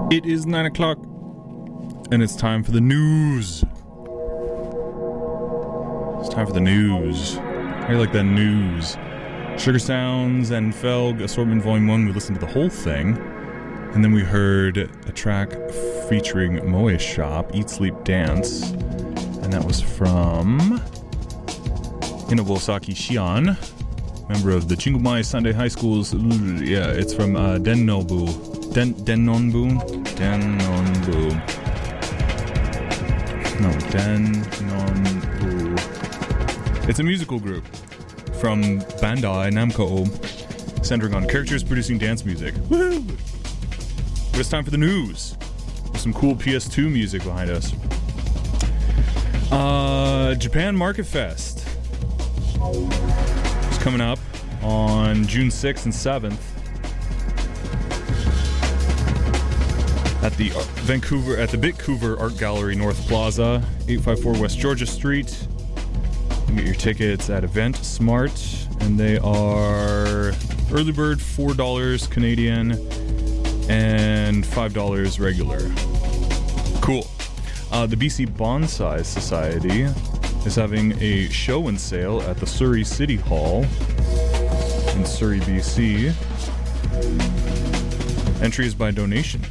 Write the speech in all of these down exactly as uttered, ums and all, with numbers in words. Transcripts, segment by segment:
It is nine o'clock, and it's time for the news. It's time for the news. I like that news. Sugar Sounds and Felg Assortment Volume one, we listened to the whole thing. And then we heard a track featuring Moe Shop, Eat, Sleep, Dance. And that was from Inobosaki Shion, member of the Chingumai Sunday High School's... Yeah, it's from uh, Dennobu. Den, Dennonbu? Dennonbu. No, Dennonbu. It's a musical group from Bandai Namco, centering on characters producing dance music. Woo! But it's time for the news. There's some cool P S two music behind us. Uh, Japan Market Fest is coming up on June sixth and seventh at the Vancouver at the Bitcouver Art Gallery North Plaza, eight fifty-four West Georgia Street. You can get your tickets at Event Smart, and they are early bird four dollars Canadian and five dollars regular. Cool. Uh, the B C Bonsai Society is having a show and sale at the Surrey City Hall in Surrey, B C. Entry is by donation.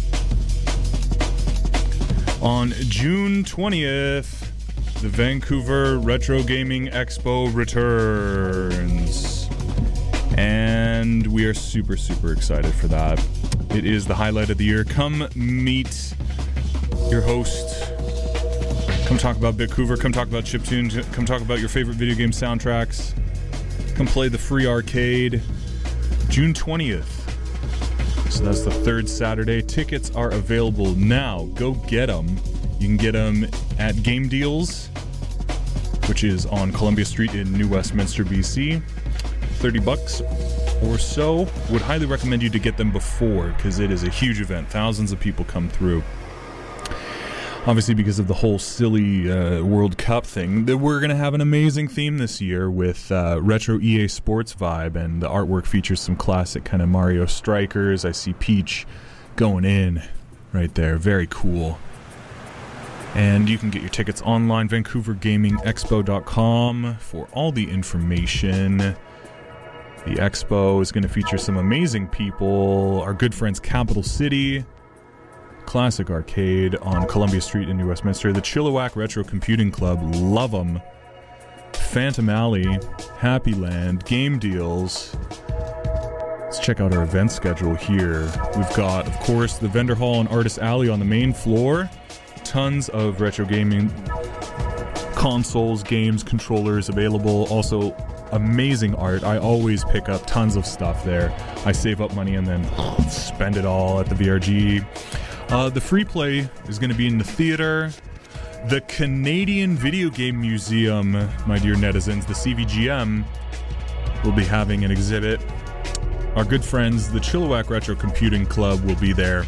On June twentieth, the Vancouver Retro Gaming Expo returns. And we are super, super excited for that. It is the highlight of the year. Come meet your host. Come talk about Bitcouver. Come talk about chiptune. Come talk about your favorite video game soundtracks. Come play the free arcade. June twentieth. So that's the third Saturday. Tickets are available now. Go get them. You can get them at Game Deals, which is on Columbia Street in New Westminster, B C. thirty bucks or so. Would highly recommend you to get them before, because it is a huge event. Thousands of people come through. Obviously, because of the whole silly uh, World Cup thing, that we're going to have an amazing theme this year with uh, retro E A Sports vibe, and the artwork features some classic kind of Mario Strikers. I see Peach going in right there. Very cool. And you can get your tickets online, vancouver gaming expo dot com, for all the information. The expo is going to feature some amazing people. Our good friends Capital City, Classic Arcade on Columbia Street in New Westminster, the Chilliwack Retro Computing Club, love them, Phantom Alley, Happy Land, Game Deals. Let's check out our event schedule here. We've got, of course, the Vendor Hall and Artist Alley on the main floor. Tons of retro gaming consoles, games, controllers available. Also, amazing art. I always pick up tons of stuff there. I save up money and then spend it all at the V R G. Uh, the free play is going to be in the theater. The Canadian Video Game Museum, my dear netizens, the C V G M, will be having an exhibit. Our good friends, the Chilliwack Retro Computing Club, will be there.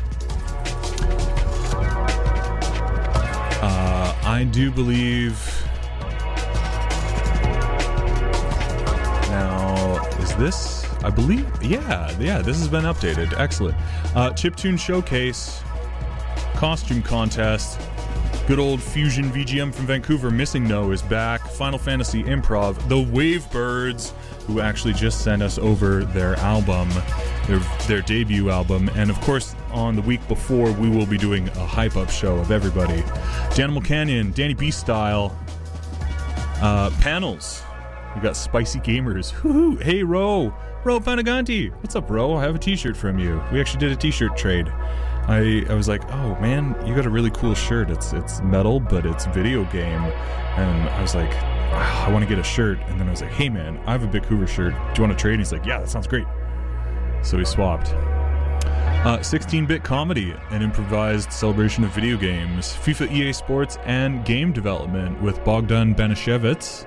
Uh, I do believe... Now, is this... I believe... Yeah, yeah, this has been updated. Excellent. Uh, Chiptune Showcase... Costume contest. Good old Fusion V G M from Vancouver, Missing No, is back. Final Fantasy Improv. The Wavebirds, who actually just sent us over their album, their their debut album. And of course, on the week before, we will be doing a hype-up show of everybody. Danimal Canyon, Danny B Style. Uh, panels. We got Spicy Gamers. Woo-hoo. Hey, Ro. Ro Panaganti. What's up, Ro? I have a t-shirt from you. We actually did a t-shirt trade. I, I was like, oh man, you got a really cool shirt. It's it's metal, but it's video game. And I was like, ah, I want to get a shirt. And then I was like, hey man, I have a Bitcouver shirt. Do you want to trade? And he's like, yeah, that sounds great. So we swapped. Uh, sixteen-bit comedy, an improvised celebration of video games. FIFA, E A Sports, and game development with Bogdan Banishevitz,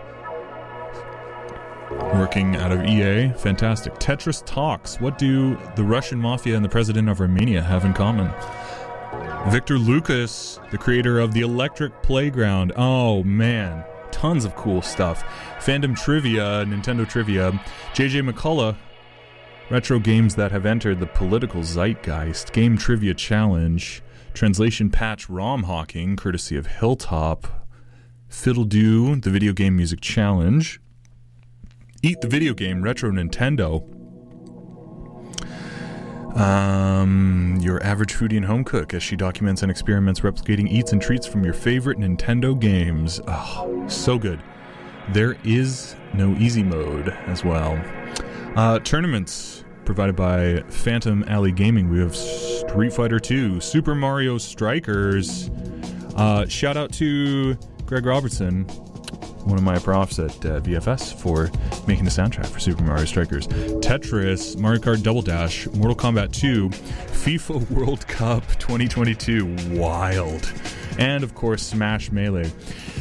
working out of E A. Fantastic. Tetris Talks. What do the Russian Mafia and the President of Armenia have in common? Victor Lucas, the creator of the Electric Playground. Oh, man. Tons of cool stuff. Fandom Trivia, Nintendo Trivia. J J McCullough, retro games that have entered the political zeitgeist, game trivia challenge, translation patch ROM hawking, courtesy of Hilltop, Fiddle-Doo, the video game music challenge, Eat the Video Game, Retro Nintendo, um, your average foodie and home cook as she documents and experiments replicating eats and treats from your favorite Nintendo games. Oh, so good. There is no easy mode as well. Uh, tournaments provided by Phantom Alley Gaming. We have Street Fighter two, Super Mario Strikers. Uh, shout out to Greg Robertson, one of my profs at uh, V F S, for making the soundtrack for Super Mario Strikers. Tetris, Mario Kart Double Dash, Mortal Kombat two, FIFA World Cup twenty twenty-two, wild. And of course, Smash Melee.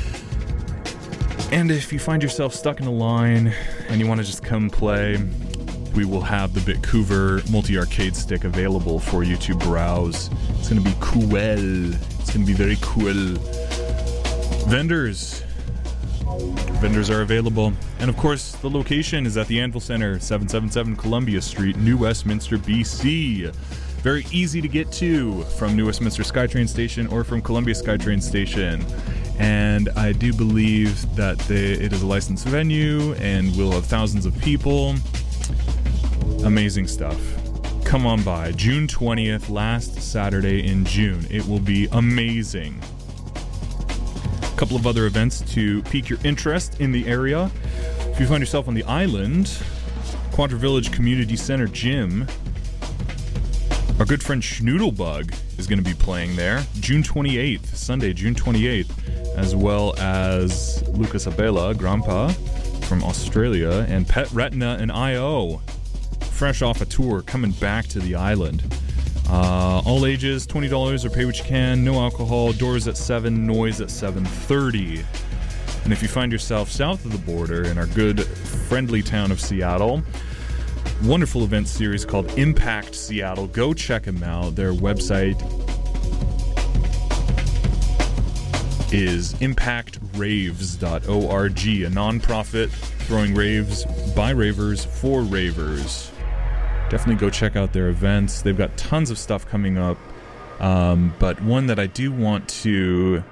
And if you find yourself stuck in a line and you want to just come play, we will have the Bitcouver multi-arcade stick available for you to browse. It's going to be cool. It's going to be very cool. Vendors. Vendors are available. And of course, the location is at the Anvil Center, seven seventy-seven Columbia Street, New Westminster, B C. Very easy to get to from New Westminster SkyTrain Station or from Columbia SkyTrain Station. And I do believe that they, it is a licensed venue and will have thousands of people. Amazing stuff. Come on by. June twentieth, last Saturday in June. It will be amazing. A couple of other events to pique your interest in the area. If you find yourself on the island, Quadra Village Community Center Gym. Our good friend Schnoodlebug is going to be playing there June twenty-eighth, Sunday, June twenty-eighth, as well as Lucas Abela, Grandpa from Australia, and Pet Retina and I O, fresh off a tour, coming back to the island. Uh, all ages, twenty dollars, or pay what you can, no alcohol, doors at seven, noise at seven thirty. And if you find yourself south of the border in our good, friendly town of Seattle, wonderful event series called Impact Seattle. Go check them out. Their website is impact raves dot org, a non-profit throwing raves by ravers for ravers. Definitely go check out their events. They've got tons of stuff coming up, um, but one that I do want to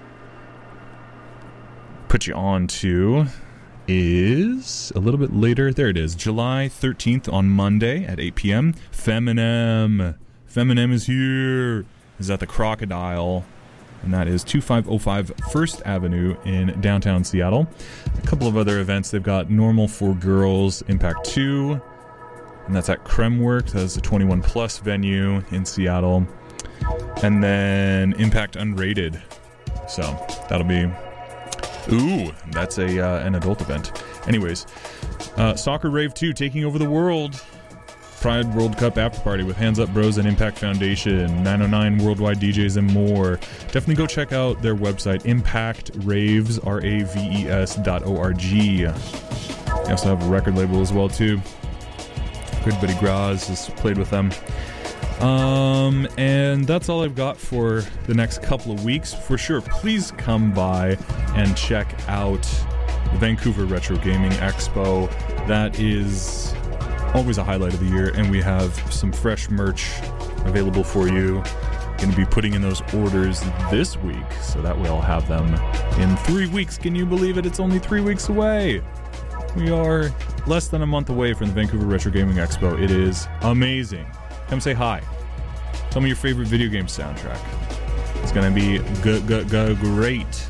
put you on to is a little bit later. There it is, July thirteenth on Monday at eight p.m. Feminem. Feminem is here. Is at the Crocodile, and that is twenty-five oh five First Avenue in downtown Seattle. A couple of other events. They've got Normal for Girls, Impact two, and that's at Kremwerk. That's a twenty-one plus venue in Seattle. And then Impact Unrated. So that'll be... Ooh, that's a uh, an adult event. Anyways, uh, Soccer Rave two, taking over the world. Pride World Cup after party with Hands Up Bros and Impact Foundation, nine oh nine Worldwide D Js, and more. Definitely go check out their website, Impact Raves, R A V E S dot O R G. They also have a record label as well, too. Good buddy Graz has played with them. Um, and that's all I've got for the next couple of weeks. For sure, please come by and check out the Vancouver Retro Gaming Expo. That is always a highlight of the year, and we have some fresh merch available for you. Going to be putting in those orders this week, so that way I'll have them in three weeks. Can you believe it? It's only three weeks away. We are less than a month away from the Vancouver Retro Gaming Expo. It is amazing. Come say hi. Tell me your favorite video game soundtrack. It's going to be g- g- g- great.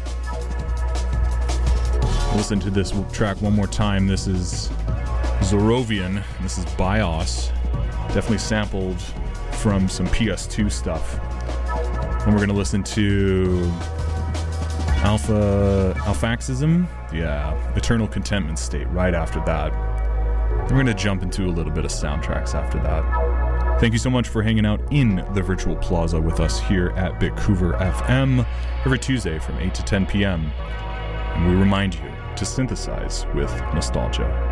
Listen to this track one more time. This is Zorovian. This is BIOS. Definitely sampled from some P S two stuff. And we're going to listen to Alpha Alphaxism. Yeah, Eternal Contentment State right after that. We're going to jump into a little bit of soundtracks after that. Thank you so much for hanging out in the virtual plaza with us here at Bitcouver F M every Tuesday from eight to ten p.m. And we remind you to synthesize with nostalgia.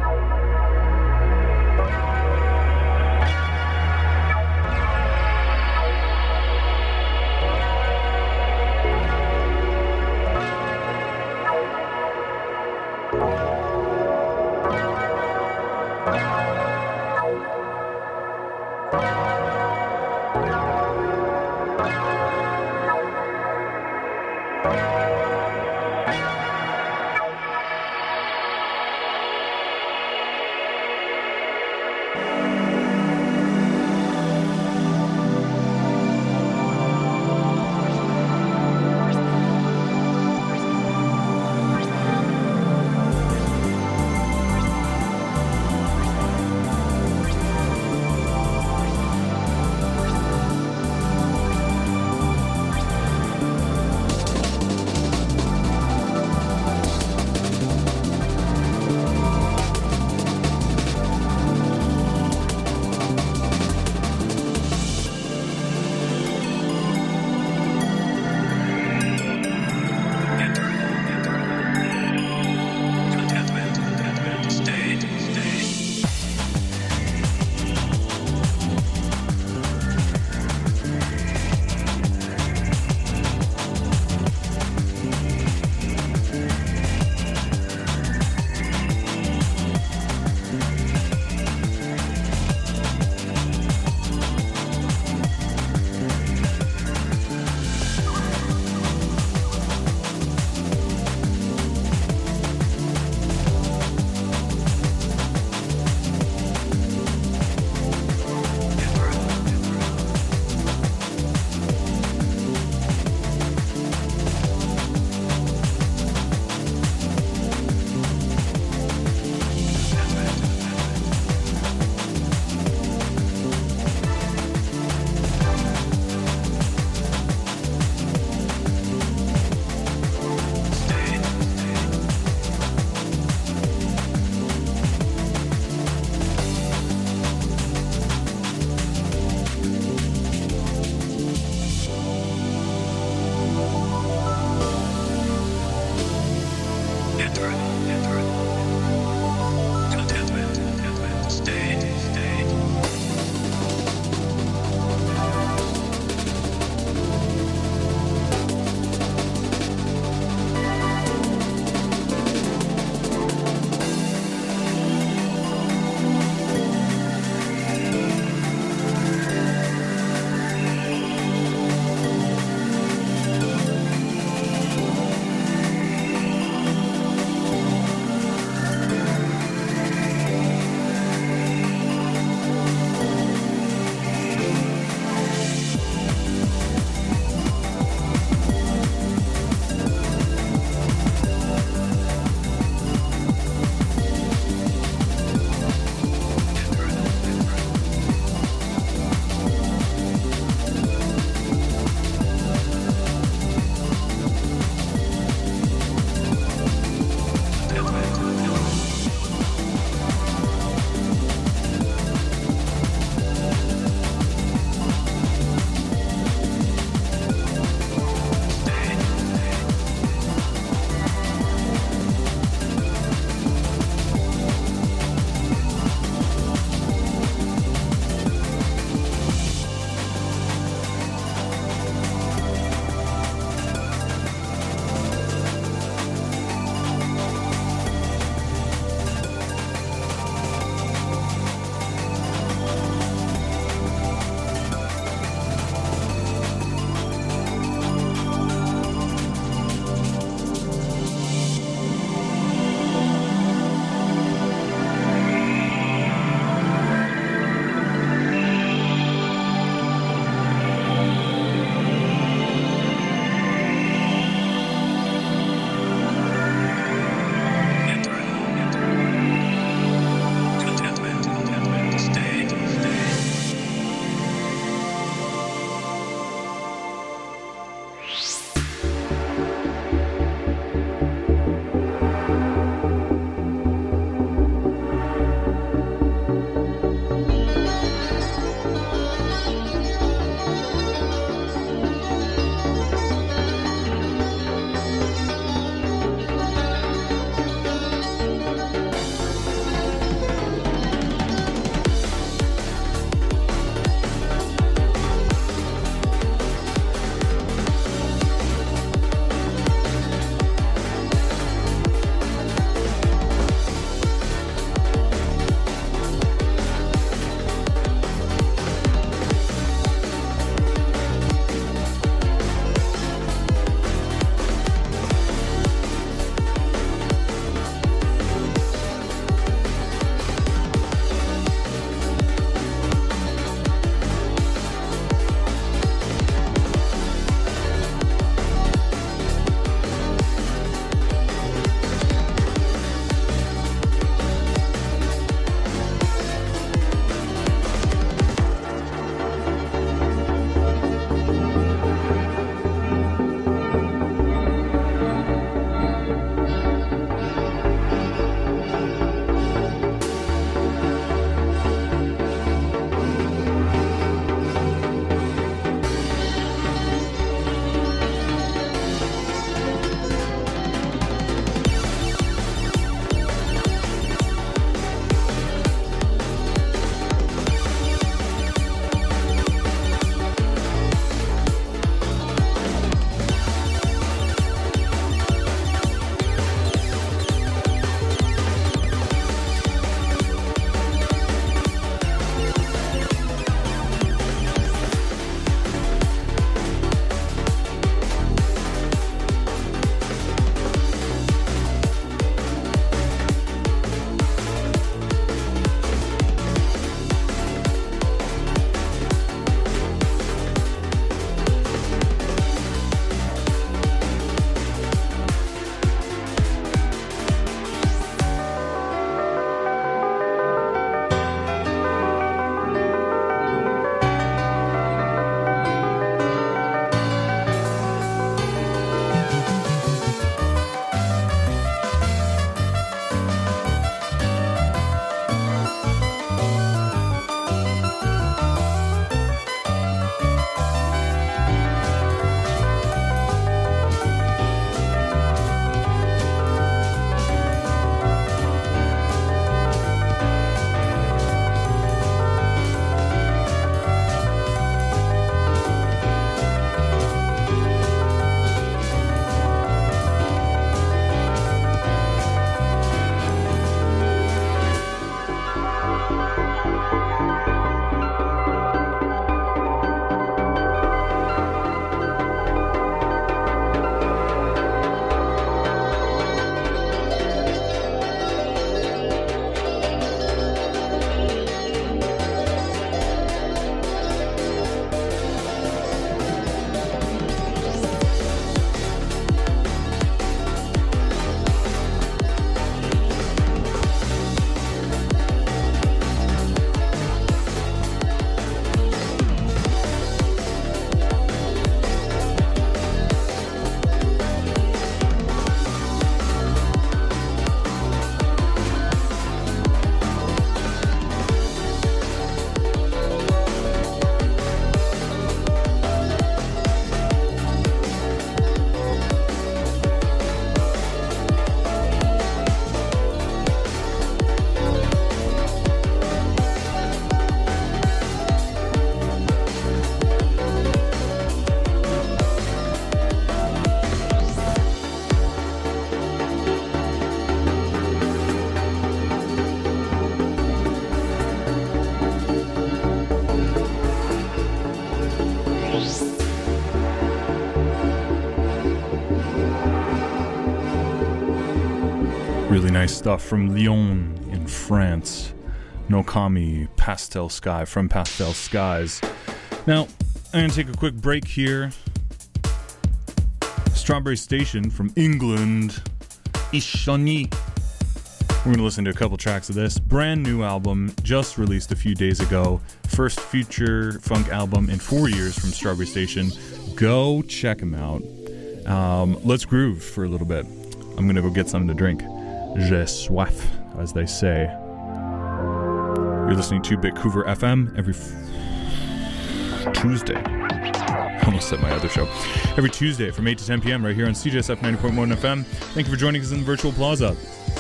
Really nice stuff from Lyon in France. Nokami, Pastel Sky from Pastel Skies. Now, I'm going to take a quick break here. Strawberry Station from England. Ishoni. We're going to listen to a couple tracks of this. Brand new album, just released a few days ago. First future funk album in four years from Strawberry Station. Go check them out. Um, let's groove for a little bit. I'm going to go get something to drink. J'ai soif, as they say. You're listening to Vancouver F M every f- Tuesday. I almost said my other show. Every Tuesday from eight to ten p.m. right here on C J S F ninety point one F M. Thank you for joining us in the virtual plaza.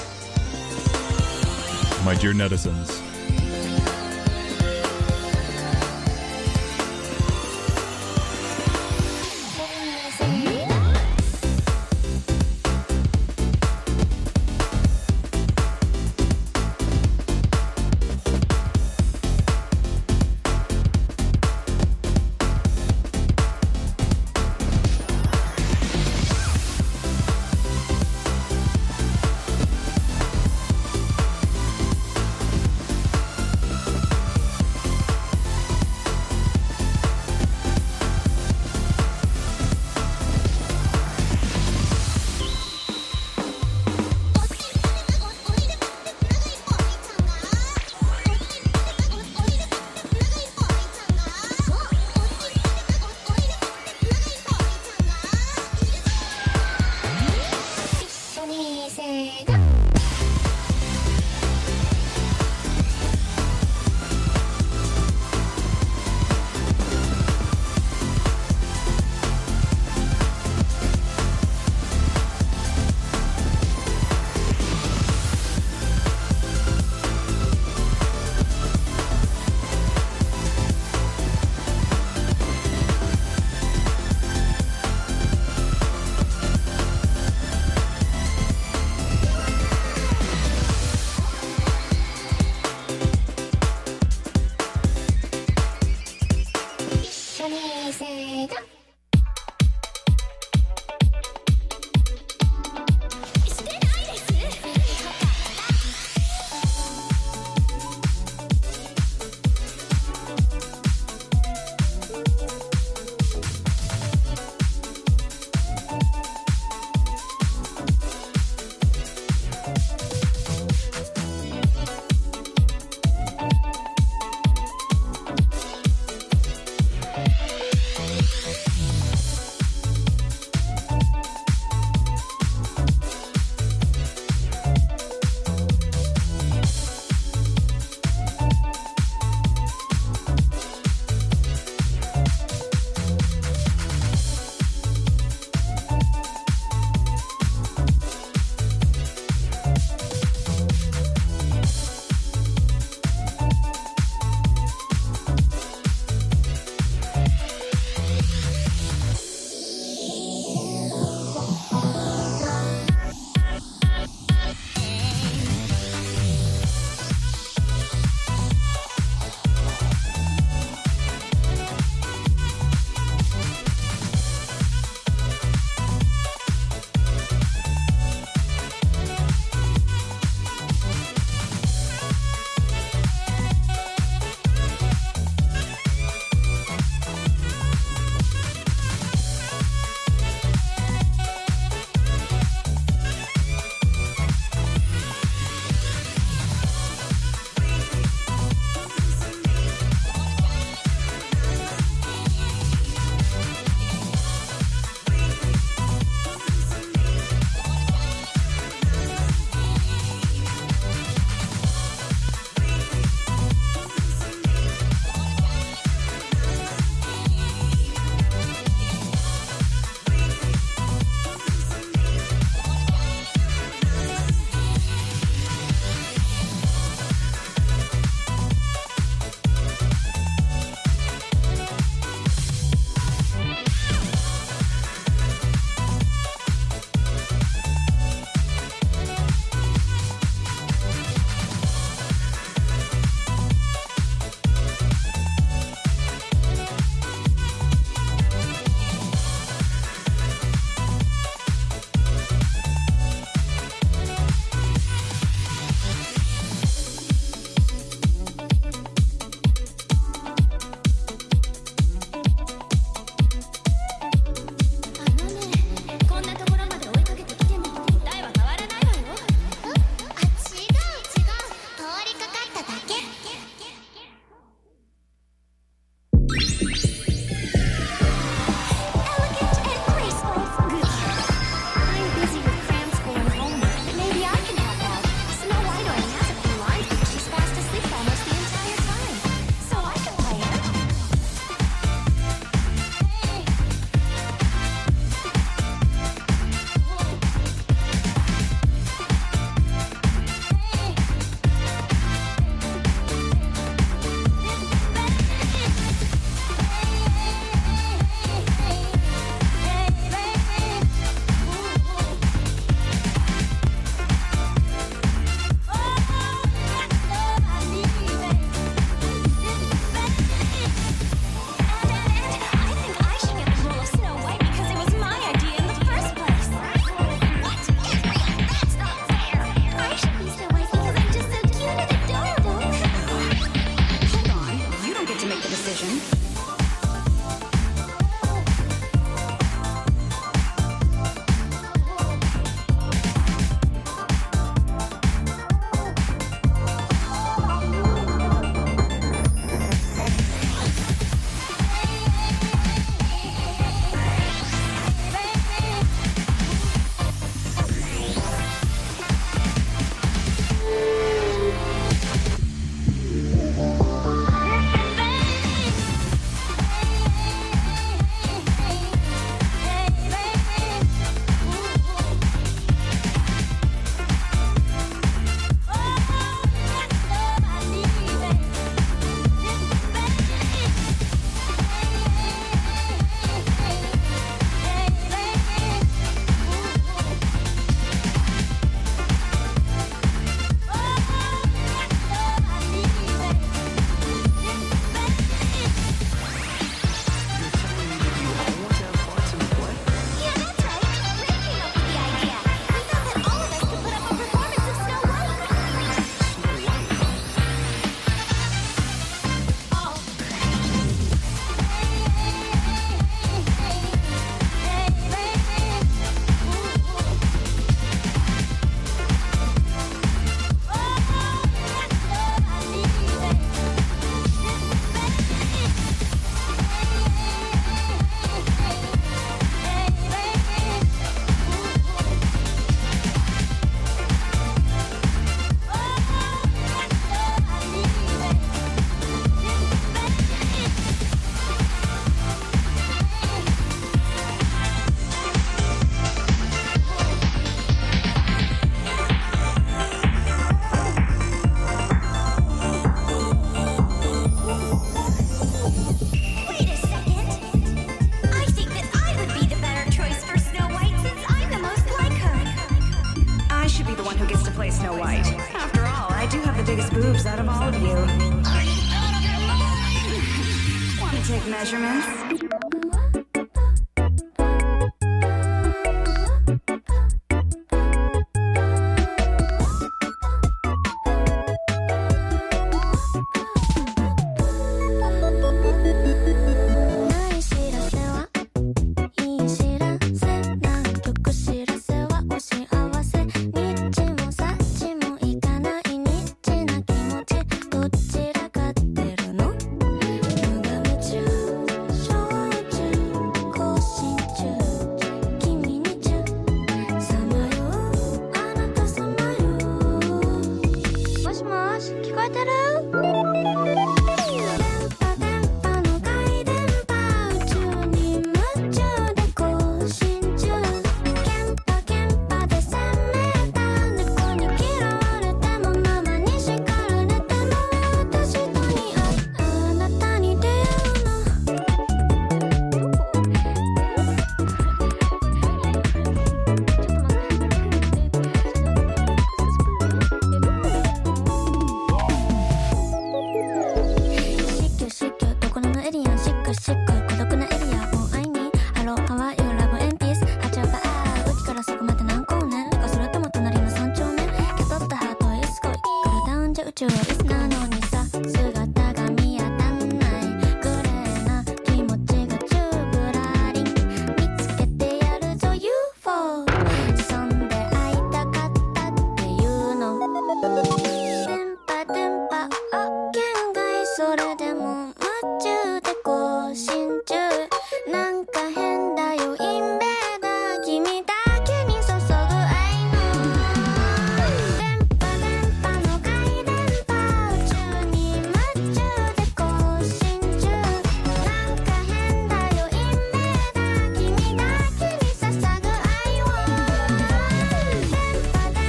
My dear netizens. should be the one who gets to play Snow White. After all, I do have the biggest boobs out of all of you. Are you out of your mind? Want to take measurements? 宇宙を